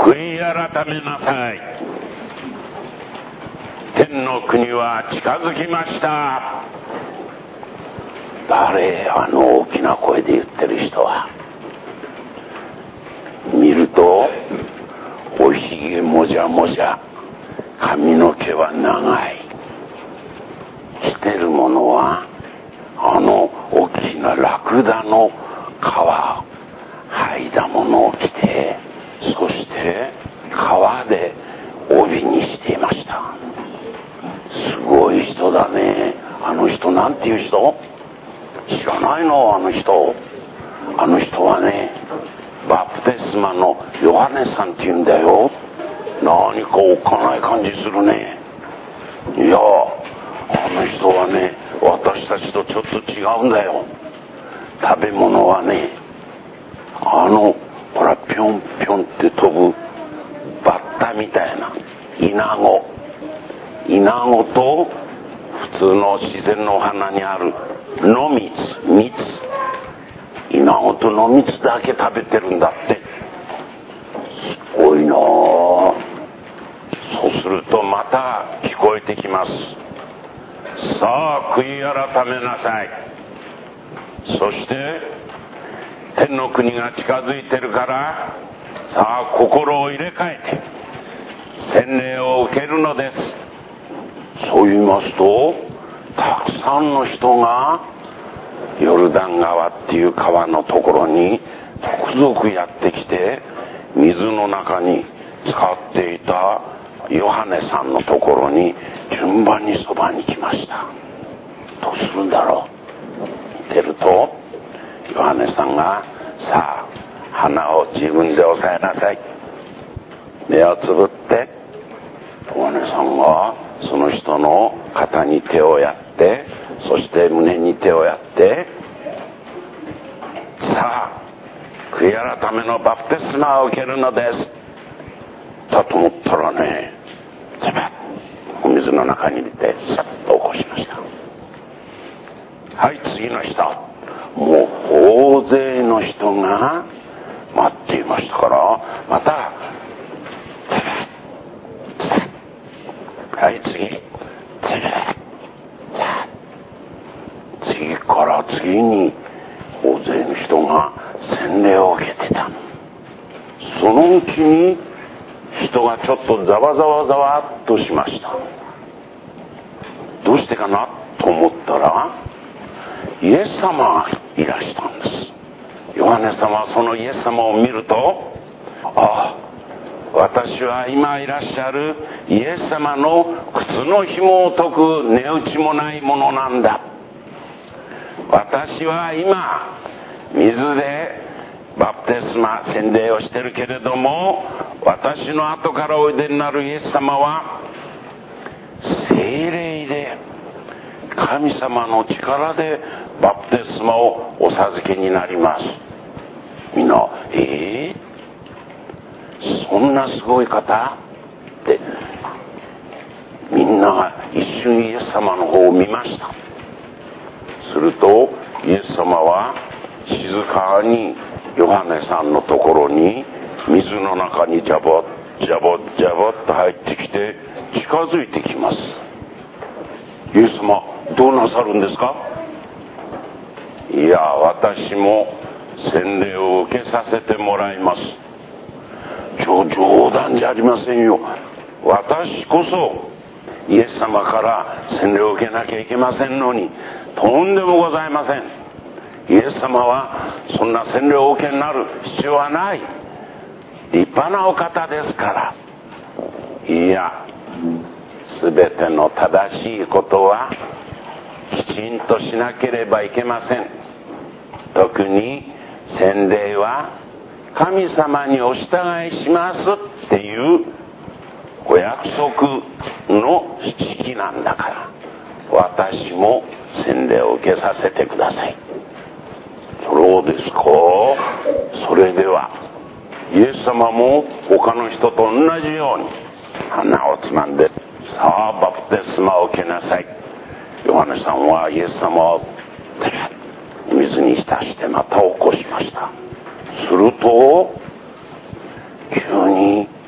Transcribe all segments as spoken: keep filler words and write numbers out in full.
悔い改めなさい。天の国は近づきました。誰？あの大きな声で言ってる人は。見るとおひげもじゃもじゃ、髪の毛は長い。着てるものはあの大きなラクダの皮剥いだものを着て、そして皮で帯にしていました。すごい人だね。あの人なんていう人？知らないの？あの人。あの人はね、バプテスマのヨハネさんって言うんだよ。何かおっかない感じするね。いや、あの人はね、私たちとちょっと違うんだよ。食べ物はね、あのほらぴょんぴょんって飛ぶバッタみたいなイナゴ、イナゴと普通の自然の花にある野蜜、蜜、イナゴと野蜜だけ食べてるんだって。すごいなあ。そうするとまた聞こえてきます。さあ悔い改めなさい。そして天の国が近づいてるから、さあ心を入れ替えて洗礼を受けるのです。そう言いますと、たくさんの人がヨルダン川っていう川のところに続々やってきて、水の中に使っていたヨハネさんのところに順番にそばに来ました。どうするんだろう。見てるとヨハネさんが、さあ鼻を自分で押さえなさい、目をつぶって、ヨハネさんがその人の肩に手をやって、そして胸に手をやって、さあ悔い改めのバプテスマを受けるのですだと思ったらね、ズバッお水の中に入れてさっと起こしました。はい、次の人。もう大勢の人が待っていましたから、またズバッズバッ、はい次、ズバッ次から次に大勢の人が洗礼を受けてた。そのうちに人がちょっとざわざわざわっとしました。どうしてかなと思ったら、イエス様がいらしたんです。ヨハネ様はそのイエス様を見ると、ああ、私は今いらっしゃるイエス様の靴の紐を解く値打ちもないものなんだ。私は今水でバプテスマ洗礼をしてるけれども、私の後からおいでになるイエス様は聖霊で神様の力でバプテスマをお授けになります。みんな、えー、そんなすごい方ってみんなが一瞬イエス様の方を見ました。するとイエス様は静かにヨハネさんのところに水の中にジャボッジャボッジャボッと入ってきて近づいてきます。イエス様どうなさるんですか。いや、私も洗礼を受けさせてもらいます。冗談じゃありませんよ。私こそイエス様から洗礼を受けなきゃいけませんのに、とんでもございません。イエス様はそんな洗礼をお受けになる必要はない。立派なお方ですから。いや、すべての正しいことはきちんとしなければいけません。特に洗礼は神様にお従いしますっていうお約束の式なんだから、私も洗礼を受けさせてください。そうですか。それではイエス様も他の人と同じように鼻をつまんで、さあバプテスマを受けなさい。ヨハネさんはイエス様を水に浸してまた起こしました。すると急に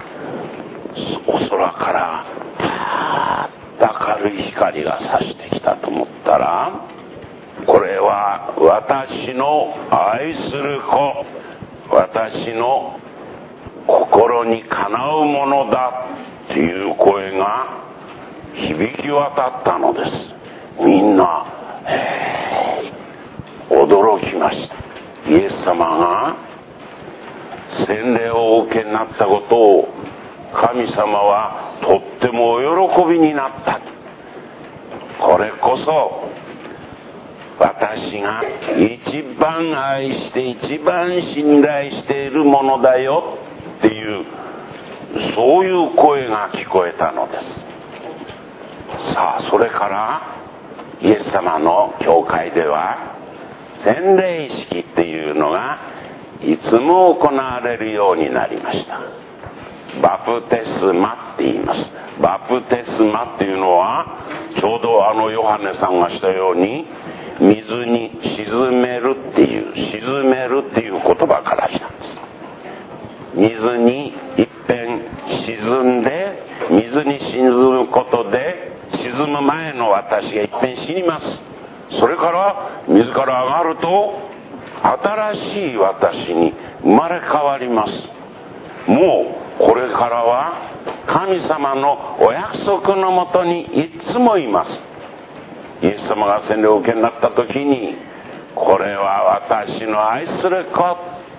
愛する子、私の心にかなうものだっていう声が響き渡ったのです。みんな、えー、驚きました。イエス様が洗礼をお受けになったことを神様はとってもお喜びになった。これこそ私が一番愛して一番信頼しているものだよっていう、そういう声が聞こえたのです。さあ、それからイエス様の教会では洗礼式っていうのがいつも行われるようになりました。バプテスマって言います。バプテスマっていうのはちょうどあのヨハネさんがしたように水に沈めるっていう沈めるっていう言葉から来たんです。水に一遍沈んで、水に沈むことで沈む前の私が一遍死にます。それから水から上がると新しい私に生まれ変わります。もうこれからは神様のお約束のもとにいつもいます。イエス様が洗礼を受けになった時に、これは私の愛する子、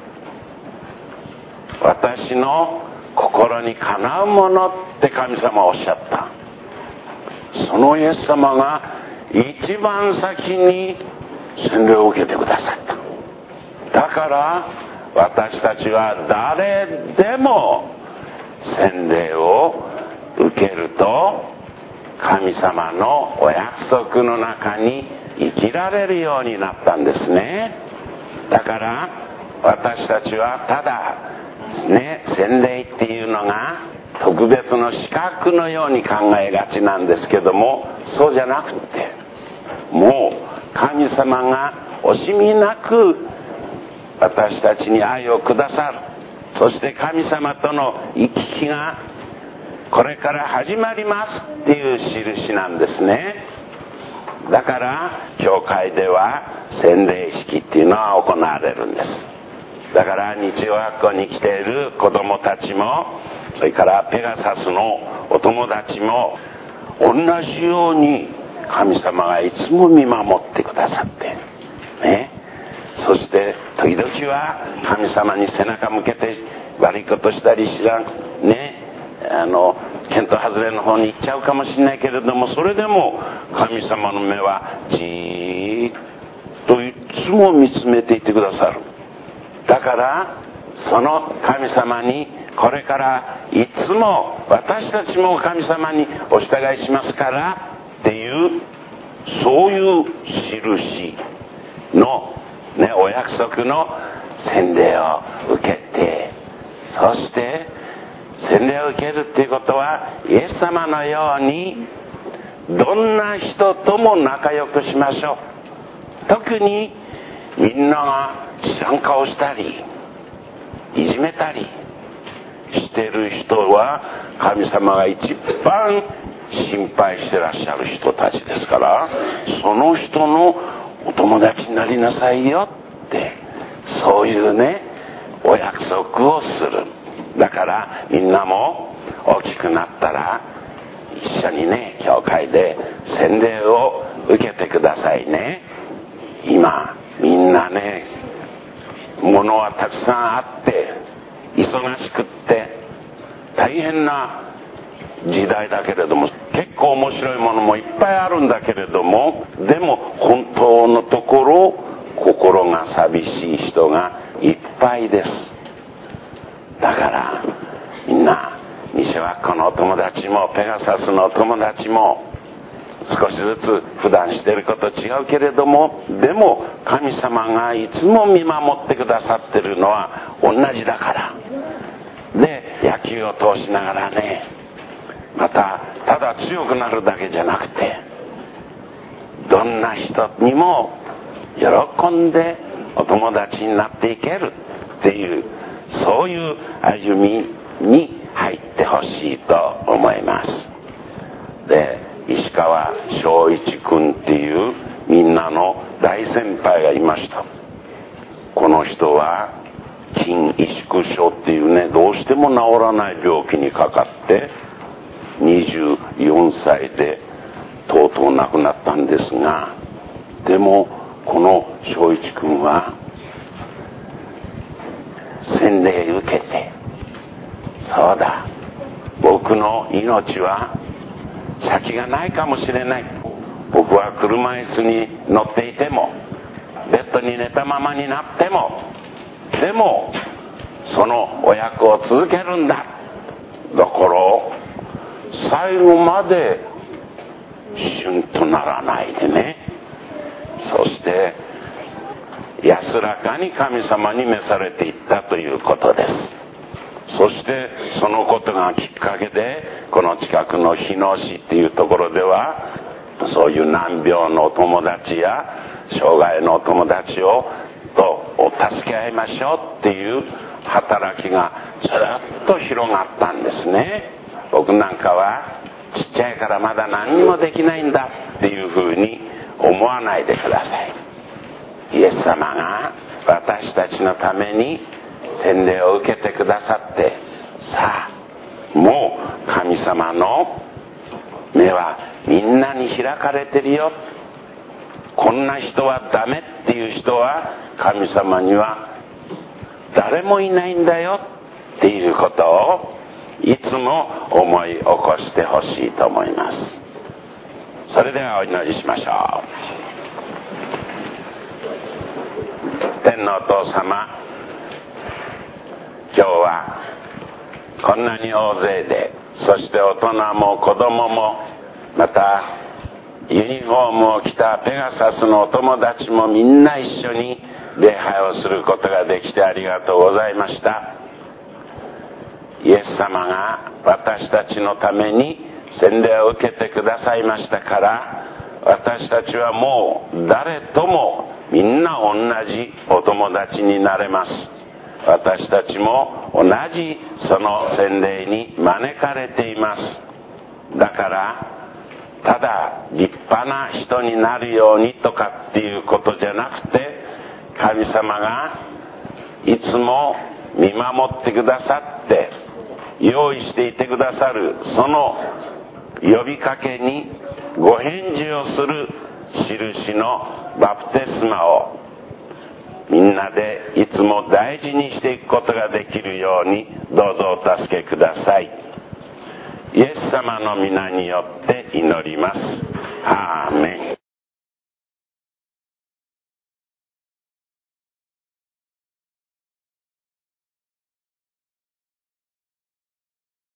私の心にかなうものって神様はおっしゃった。そのイエス様が一番先に洗礼を受けてくださった。だから私たちは誰でも洗礼を受けると神様のお約束の中に生きられるようになったんですね。だから私たちはただですね、洗礼っていうのが特別の資格のように考えがちなんですけども、そうじゃなくって、もう神様が惜しみなく私たちに愛をくださる。そして神様との行き来がこれから始まりますっていう印なんですね。だから教会では洗礼式っていうのは行われるんです。だから日曜学校に来ている子供たちも、それからペガサスのお友達も同じように神様がいつも見守ってくださってね。そして時々は神様に背中向けて悪いことしたり知らんね、あの見当外れの方に行っちゃうかもしれないけれども、それでも神様の目はじーっといつも見つめていてくださる。だからその神様にこれからいつも私たちも神様にお従いしますからっていう、そういう印のね、お約束の洗礼を受けて、そして洗礼を受けるっていうことはイエス様のようにどんな人とも仲良くしましょう。特にみんなが知らん顔したりいじめたりしてる人は神様が一番心配してらっしゃる人たちですから、その人のお友達になりなさいよって、そういうねお約束をする。だからみんなも大きくなったら一緒にね教会で洗礼を受けてくださいね。今みんなね物はたくさんあって忙しくって大変な時代だけれども、結構面白いものもいっぱいあるんだけれども、でも本当のところ心が寂しい人がいっぱいです。だからみんな西和子のお友達もペガサスのお友達も少しずつ普段してること違うけれども、でも神様がいつも見守ってくださってるのは同じだから。で野球を通しながらね、またただ強くなるだけじゃなくて、どんな人にも喜んでお友達になっていけるっていう、そういう歩みに入ってほしいと思います。で石川翔一君っていうみんなの大先輩がいました。 この人は筋萎縮症っていうね、どうしても治らない病気にかかってにじゅうよんさいでとうとう亡くなったんですが、でもこの正一君は洗礼受けて、そうだ、僕の命は先がないかもしれない、僕は車椅子に乗っていてもベッドに寝たままになっても、でもそのお役を続けるんだ。だから最後までシュンとならないでね、そして安らかに神様に召されていったということです。そしてそのことがきっかけで、この近くの日野市っていうところでは、そういう難病のお友達や障害のお友達をとお助け合いましょうっていう働きがずっと広がったんですね。僕なんかはちっちゃいからまだ何にもできないんだっていうふうに思わないでください。イエス様が私たちのために洗礼を受けてくださって、さあもう神様の目はみんなに開かれてるよ、こんな人はダメっていう人は神様には誰もいないんだよっていうことをいつも思い起こしてほしいと思います。それではお祈りしましょう。天のお父様、今日はこんなに大勢で、そして大人も子供も、またユニフォームを着たペガサスのお友達もみんな一緒に礼拝をすることができてありがとうございました。イエス様が私たちのために洗礼を受けてくださいましたから、私たちはもう誰ともみんな同じお友達になれます。私たちも同じその洗礼に招かれています。だからただ立派な人になるようにとかっていうことじゃなくて、神様がいつも見守ってくださって用意していてくださる、その呼びかけにご返事をする印のバプテスマをみんなでいつも大事にしていくことができるようにどうぞお助けください。イエス様の皆によって祈ります。アーメン。